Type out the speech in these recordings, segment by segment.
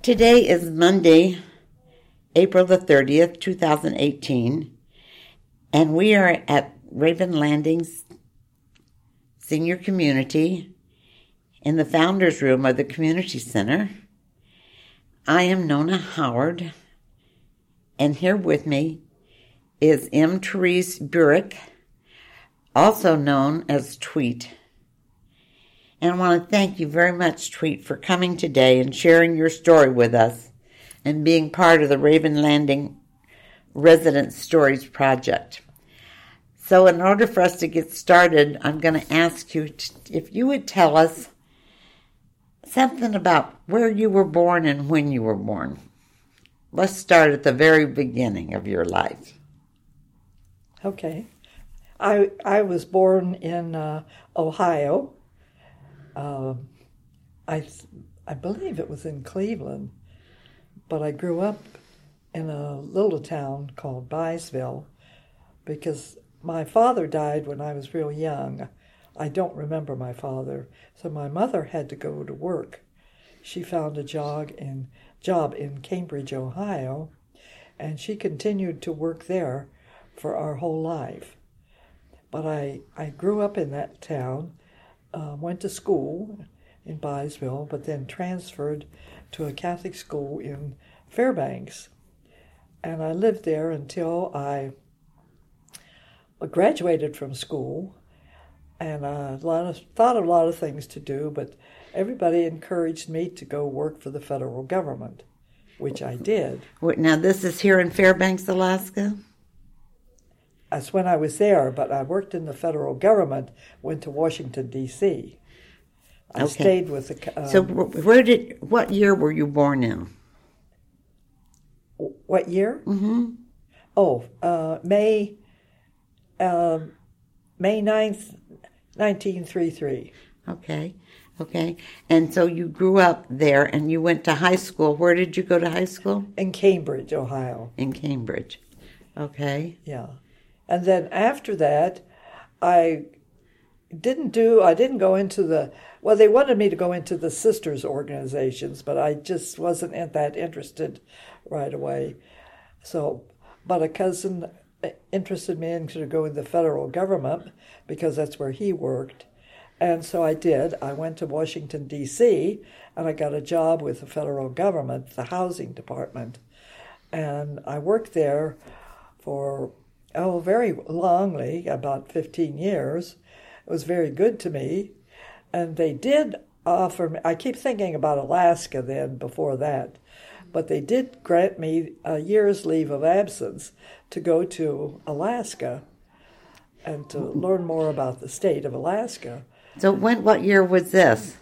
Today is Monday, April the 30th, 2018, and we are at Raven Landings Senior Community in the Founders Room of the Community Center. I am Nona Howard, and here with me is M. Therese Burek, also known as Tweet. And I want to thank you very much, Tweet, for coming today and sharing your story with us and being part of the Raven Landing Resident Stories Project. So in order for us to get started, I'm going to ask you if you would tell us something about where you were born and when you were born. Let's start at the very beginning of your life. Okay. I was born in Ohio. I believe it was in Cleveland, but I grew up in a little town called Byesville because my father died when I was real young. I don't remember my father, so my mother had to go to work. She found a job in Cambridge, Ohio, and she continued to work there for our whole life. But I grew up in that town. Went to school in Byesville, but then transferred to a Catholic school in Fairbanks. And I lived there until I graduated from school. And I thought of a lot of things to do, but everybody encouraged me to go work for the federal government, which I did. Now, this is here in Fairbanks, Alaska? That's when I was there, but I worked in the federal government, went to Washington, D.C. I stayed with the... So what year were you born in? What year? Mm-hmm. May 9th, 1933. Okay. And so you grew up there and you went to high school. Where did you go to high school? In Cambridge, Ohio. In Cambridge. Okay. Yeah. And then after that, I didn't go into they wanted me to go into the sisters organizations, but I just wasn't that interested right away. So, but a cousin interested me in to go in the federal government because that's where he worked. And so I did. I went to Washington, D.C., and I got a job with the federal government, the housing department. And I worked there for very longly, about 15 years. It was very good to me. And they did offer me, I keep thinking about Alaska then before that, but they did grant me a year's leave of absence to go to Alaska and to learn more about the state of Alaska. So what year was this?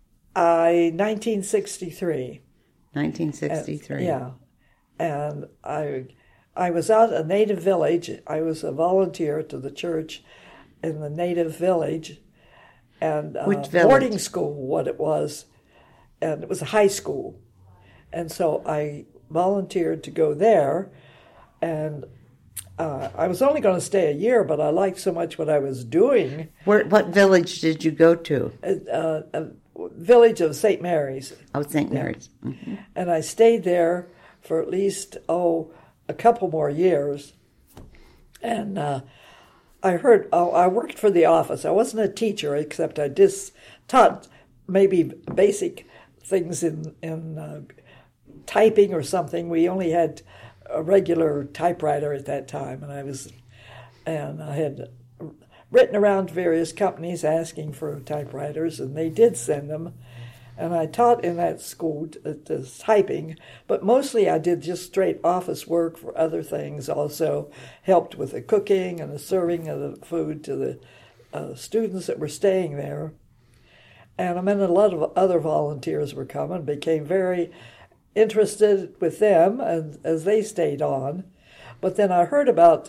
1963. 1963. Yeah. And I was out at a native village. I was a volunteer to the church in the native village. And which village? Boarding school, what it was. And it was a high school. And so I volunteered to go there. And I was only going to stay a year, but I liked so much what I was doing. What village did you go to? A village of St. Mary's. Oh, St. Mary's. Mm-hmm. And I stayed there for at least, a couple more years. And I worked for the office. I wasn't a teacher, except I just taught maybe basic things in typing or something. We only had a regular typewriter at that time, and I had written around various companies asking for typewriters, and they did send them. And I taught in that school typing, but mostly I did just straight office work for other things. Also helped with the cooking and the serving of the food to the students that were staying there. And I mean, a lot of other volunteers were coming, became very interested with them as they stayed on. But then I heard about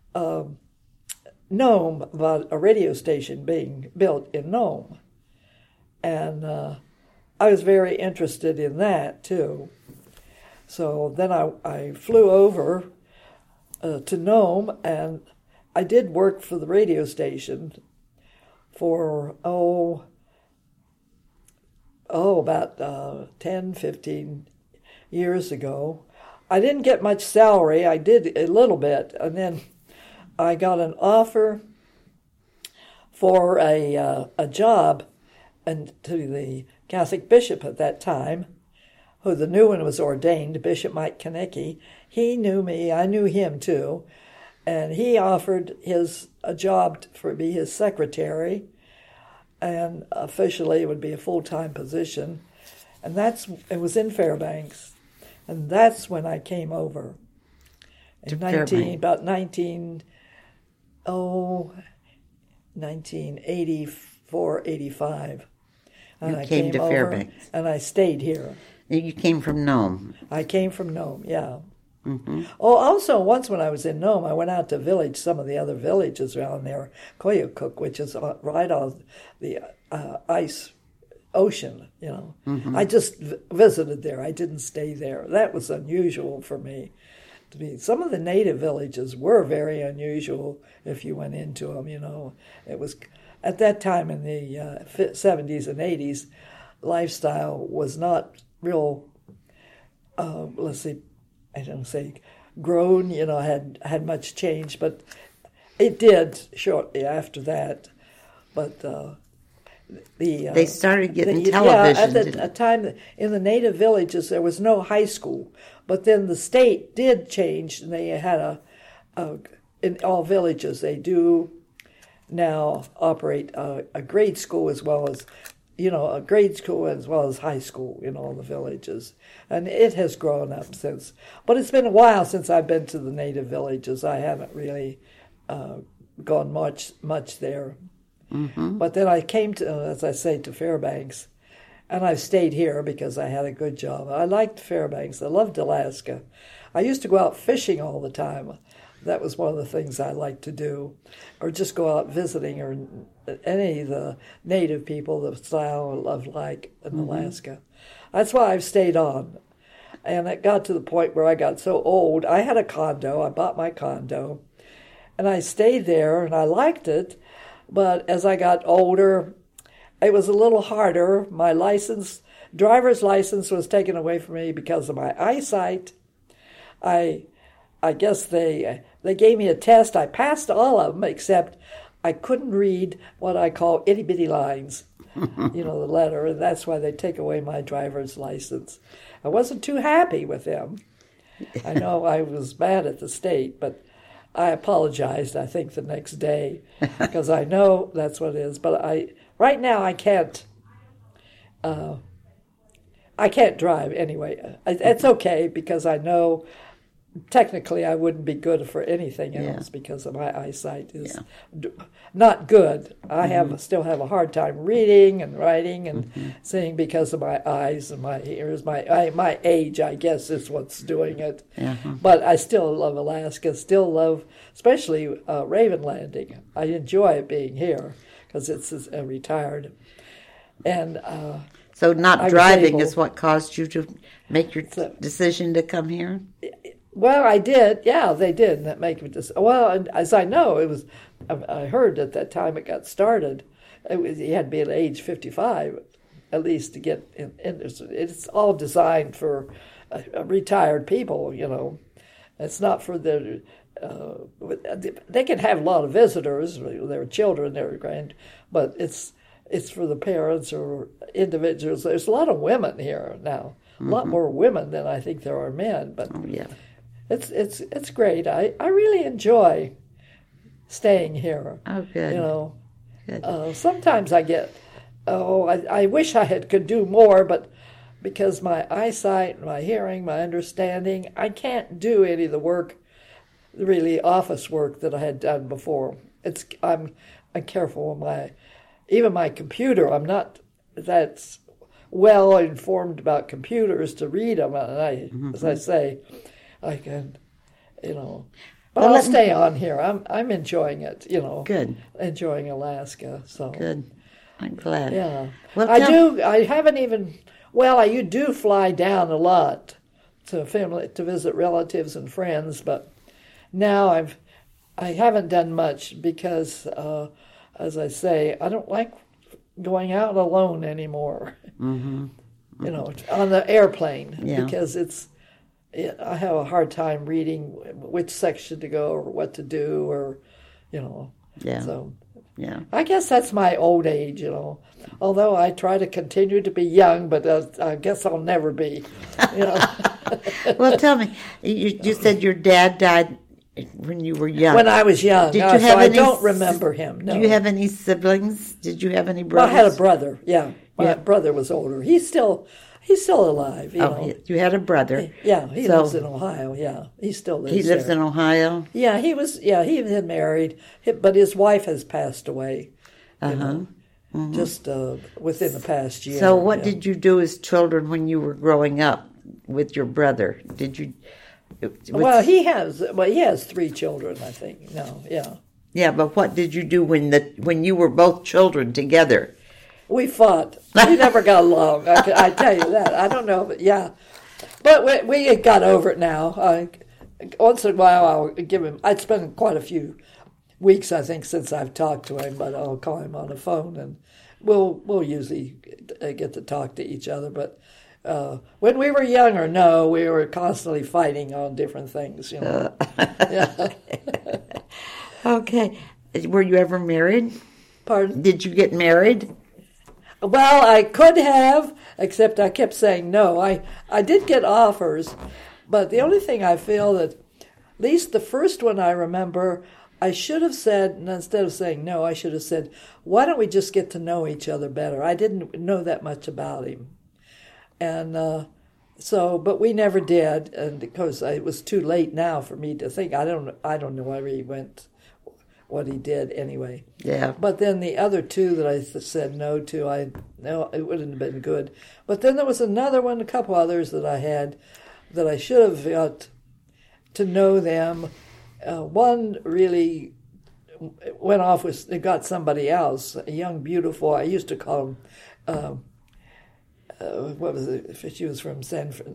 Nome, about a radio station being built in Nome. And I was very interested in that, too. So then I flew over to Nome, and I did work for the radio station for, about 10, 15 years ago. I didn't get much salary. I did a little bit, and then I got an offer for a job and to the Catholic bishop at that time, who the new one was ordained, Bishop Mike Konecki. He knew me. I knew him too. And he offered a job for be his secretary, and officially it would be a full-time position. And it was in Fairbanks. And that's when I came over. In 1984, 85. And I came to Fairbanks. And I stayed here. You came from Nome. I came from Nome, yeah. Mm-hmm. Oh, also, once when I was in Nome, I went out to some of the other villages around there, Koyukuk, which is right on the ice ocean, you know. Mm-hmm. I just visited there. I didn't stay there. That was unusual for me. Some of the native villages were very unusual if you went into them, you know. It was, at that time in the 70s and 80s, lifestyle was not real, let's see, I don't say grown, you know, had much change, but it did shortly after that. But they started getting television. Yeah, at the time in the native villages there was no high school, but then the state did change, and they had in all villages they do now operate a grade school as well as, you know, a grade school as well as high school in all the villages. And it has grown up since. But it's been a while since I've been to the native villages. I haven't really gone much there. Mm-hmm. But then I came to, as I say, to Fairbanks. And I've stayed here because I had a good job. I liked Fairbanks. I loved Alaska. I used to go out fishing all the time. That was one of the things I liked to do. Or just go out visiting, or any of the native people, the style I loved like in Alaska. That's why I've stayed on. And it got to the point where I got so old. I had a condo. I bought my condo. And I stayed there, and I liked it. But as I got older, it was a little harder. My driver's license was taken away from me because of my eyesight. I guess they gave me a test. I passed all of them, except I couldn't read what I call itty-bitty lines, you know, the letter, and that's why they take away my driver's license. I wasn't too happy with them. I know I was mad at the state, but I apologized, I think, the next day, because I know that's what it is. But right now I can't drive anyway. It's okay, because I know technically I wouldn't be good for anything else because of my eyesight is not good. I still have a hard time reading and writing and seeing because of my eyes and my ears. My age, I guess, is what's doing it. But I still love Alaska, still love, especially Raven Landing. I enjoy being here because it's retired. And so not driving is what caused you to make your decision to come here? Well, I did. Yeah, they did. And that make me just, well, and as I know, it was, I heard at that time it got started, you had to be at age 55 at least to get in. It's all designed for retired people, you know. It's not for the, they can have a lot of visitors, their children, their but it's for the parents or individuals. There's a lot of women here now, a lot more women than I think there are men, but it's great. I really enjoy staying here. Oh, good. You know, good. Sometimes I get, I wish I could do more, but because my eyesight, my hearing, my understanding, I can't do any of the work, really office work that I had done before. I'm careful with even my computer. I'm not that well informed about computers to read them, and as I say, I can, you know. But I'll stay on here. I'm enjoying it, you know. Good. Enjoying Alaska. So good. I'm glad. Yeah. Well, I haven't even. Well, you do fly down a lot to visit relatives and friends, but now I haven't done much because, as I say, I don't like going out alone anymore. on the airplane Yeah. because I have a hard time reading which section to go or what to do or, Yeah. So Yeah. I guess that's my old age, Although I try to continue to be young, but I guess I'll never be, Well, tell me, you said your dad died when you were young. When I was young, Did you so have I any don't remember him. No. Do you have any siblings? Did you have any Well, I brothers? had a brother. Yeah, my brother was older. He's still alive. You had a brother. Yeah, he lives in Ohio. Yeah, he still lives. He lives in Ohio. Yeah, he was. Yeah, he had married, but his wife has passed away. Just within the past year. So, what did you do as children when you were growing up with your brother? Did you? Well, he has 3 children, I think. No, yeah. Yeah, but what did you do when you were both children together? We fought. We never got along. I tell you that. I don't know, but yeah. But we got over it now. Once in a while, I'll give him. I'd spend quite a few weeks, I think, since I've talked to him. But I'll call him on the phone, and we'll usually get to talk to each other. But when we were younger, no, we were constantly fighting on different things. Yeah. Okay. Were you ever married? Pardon? Did you get married? Well, I could have, except I kept saying no. I did get offers, but the only thing I feel that, at least the first one I remember, I should have said, and instead of saying no, I should have said, why don't we just get to know each other better? I didn't know that much about him. And but we never did, and because it was too late now for me to think. I don't know where he went, what he did anyway. Yeah. But then the other 2 that I said no to, it wouldn't have been good. But then there was another one, a couple others that I had that I should have got to know them. One really went off got somebody else, a young, beautiful. I used to call him. What was it? She was from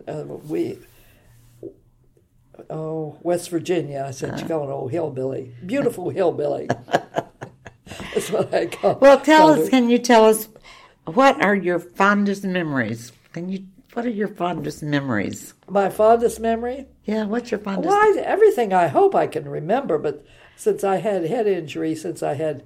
West Virginia. I said, you call an old hillbilly. Beautiful hillbilly. That's what I call. Well, can you tell us, what are your fondest memories? What are your fondest memories? My fondest memory? Yeah, what's your fondest? Well, everything I hope I can remember, but since I had head injury, since I had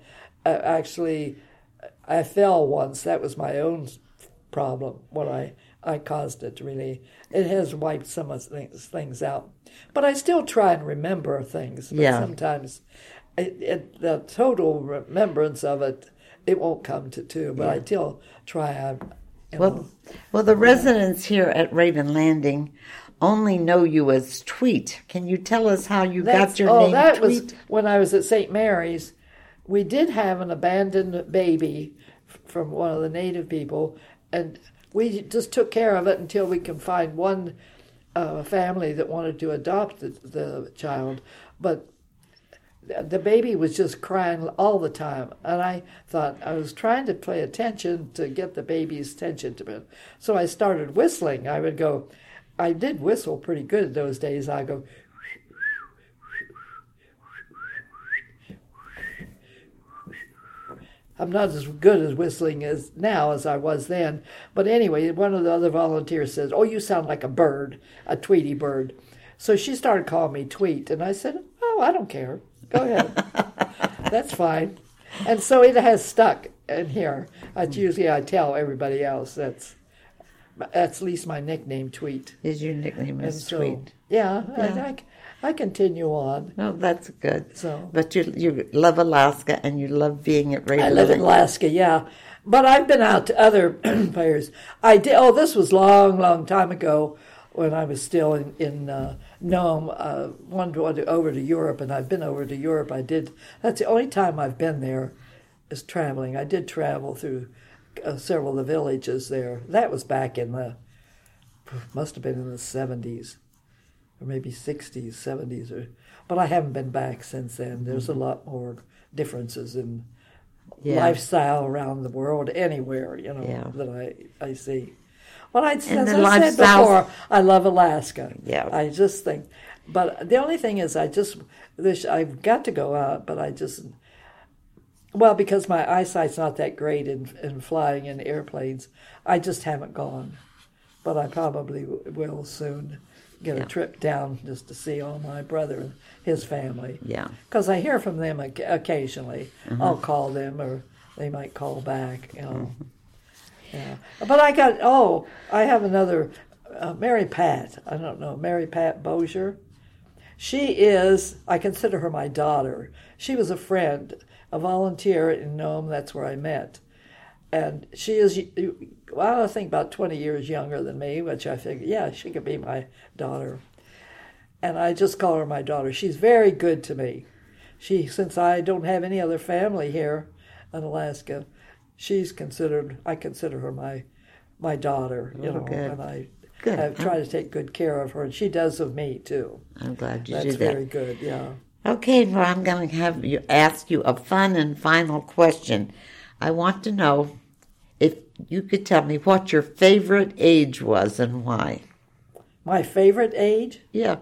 I fell once, that was my own problem, what I caused it, really. It has wiped some of things out. But I still try and remember things. But sometimes the total remembrance of it won't come to 2, but I still try. Well, the residents here at Raven Landing only know you as Tweet. Can you tell us how you got your name that Tweet? Was when I was at St. Mary's. We did have an abandoned baby from one of the native people, and we just took care of it until we could find one family that wanted to adopt the child. But the baby was just crying all the time, and I thought I was trying to pay attention to get the baby's attention to it. So I started whistling. I did whistle pretty good in those days. I go, I'm not as good as whistling as now as I was then. But anyway, one of the other volunteers says, "Oh, you sound like a bird, a Tweety bird." So she started calling me Tweet, and I said, "Oh, I don't care. Go ahead. That's fine." And so it has stuck in here. Usually I tell everybody else that's at least my nickname, Tweet. Is your nickname is Tweet? Yeah. I continue on. Oh, that's good. So, but you love Alaska and you love being at Raven. I live in Alaska, yeah. But I've been out to other players. I did. Oh, this was long time ago when I was still in Nome. Wanted over to Europe, and I've been over to Europe. That's the only time I've been there, is traveling. I did travel through several of the villages there. That was back must have been in the 70s. Or maybe 60s, 70s, but I haven't been back since then. There's a lot more differences in lifestyle around the world, anywhere, that I see. Well, as I said before, I love Alaska. Yeah. I just think, but the only thing is I've got to go out, but because my eyesight's not that great in flying in airplanes, I just haven't gone. but I probably will soon get a trip down just to see all my brother and his family. Yeah. Because I hear from them occasionally. I'll call them, or they might call back, Yeah. But I have another, Mary Pat. I don't know, Mary Pat Bozier. She is, I consider her my daughter. She was a friend, a volunteer in Nome. That's where I met. And she is, I think about 20 years younger than me, which I figured, yeah, she could be my daughter. And I just call her my daughter. She's very good to me. Since I don't have any other family here in Alaska, I consider her my daughter, Good. and I try to take good care of her, and she does of me too. I'm glad you That's did that. very good, yeah. Okay, well, I'm going to ask you a fun and final question. I want to know if you could tell me what your favorite age was and why. My favorite age? Yeah.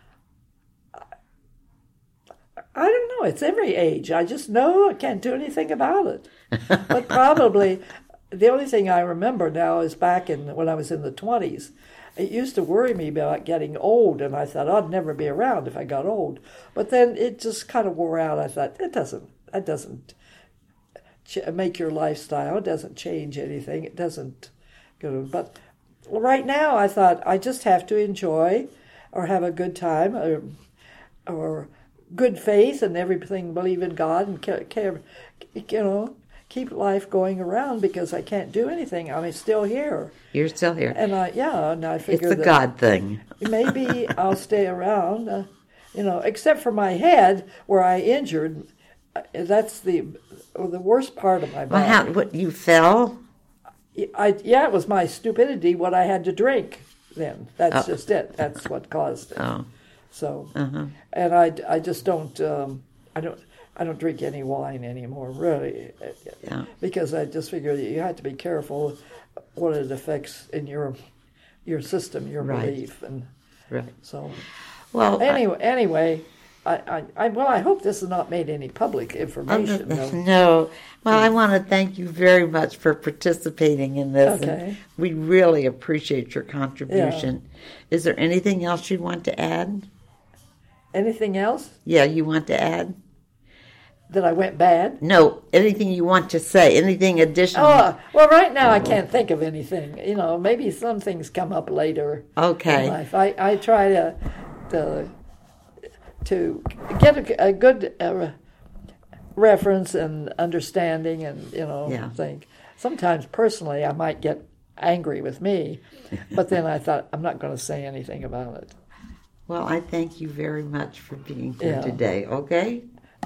I don't know. It's every age. I just know I can't do anything about it. But probably the only thing I remember now is back when I was in the 20s. It used to worry me about getting old, and I thought I'd never be around if I got old. But then it just kind of wore out. I thought that doesn't make your lifestyle. It doesn't change anything. It doesn't go. But right now, I thought I just have to enjoy, or have a good time, or good faith and everything. Believe in God and care. Keep life going around, because I can't do anything. I'm still here. You're still here. And I figure it's a God thing. Maybe I'll stay around. Except for my head, where I injured. That's the worst part of my body. Well, what, you fell? It was my stupidity, what I had to drink then. That's just it. That's what caused it. Oh. So, and I just don't, I don't drink any wine anymore, really. Yeah. Because I just figure that you have to be careful what it affects in your system, your belief. And so, well, anyway, I hope this has not made any public information. No. Well, I want to thank you very much for participating in this. Okay. And we really appreciate your contribution. Yeah. Is there anything else you want to add? Anything else? Yeah, you want to add? That I went bad? No, anything you want to say, anything additional? Oh, well, right now I can't think of anything. Maybe some things come up later in life. I try to get a good reference and understanding, and think. Sometimes personally I might get angry with me, but then I thought I'm not going to say anything about it. Well, I thank you very much for being here today, okay?